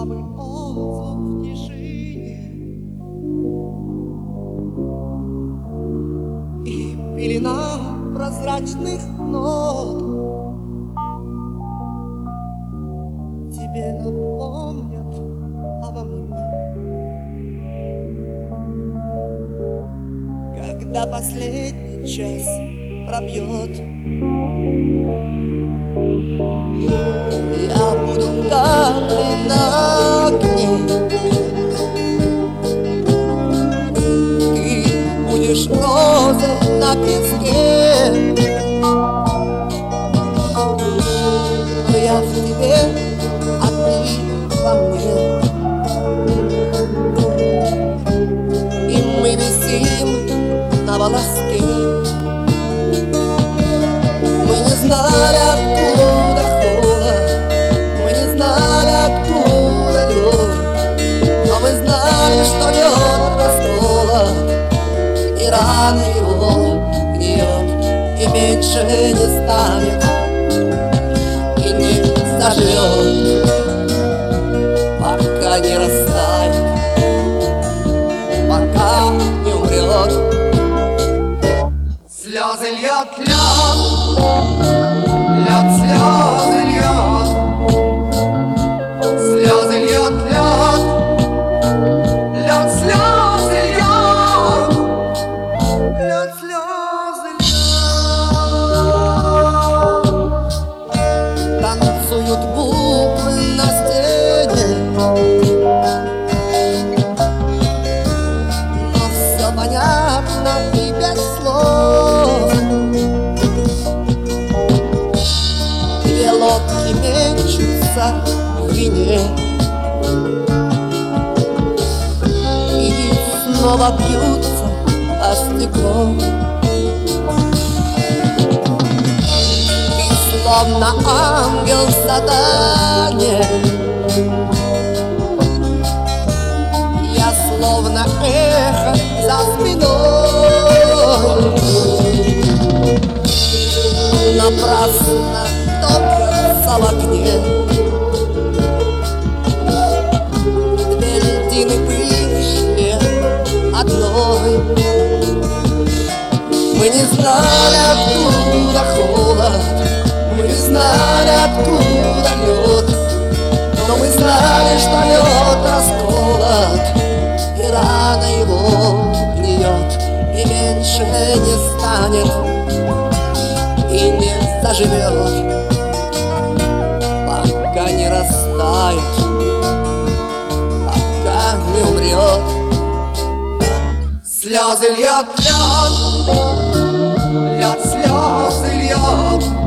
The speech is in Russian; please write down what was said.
слабый отзвук в тишине, и пелена прозрачных нот тебе напомнят обо мне. Когда последний час пробьет, я буду каплей на окне, ты будешь розой на песке, но я в тебе, а ты во мне, и мы висим на волоске. Мы не знали, откуда холод, мы не знали, откуда лед, но мы знали, что лед расколот, и рана его гниет, и меньше не станет, и не заживет, пока не растает, пока не умрет. Слезы льет лед, лед слезы льет, слезы льет лед, лед слезы льет, лед слезы льет. Танцуют буквы на стене, но все понятно и без слов. Две лодки мечутся в вине и снова бьются о стекло. Ты словно ангел в задание, я словно эхо за спиной. Напрасно топчется в окне две льдины, бывшие одной. Мы не знали, откуда холод, мы не знали, откуда лед, но мы знали, что лед расколот, и рана его гниет, и меньше не станет, и не заживет, пока не растает, пока не умрет. Слезы льет лед, лед слезы льет,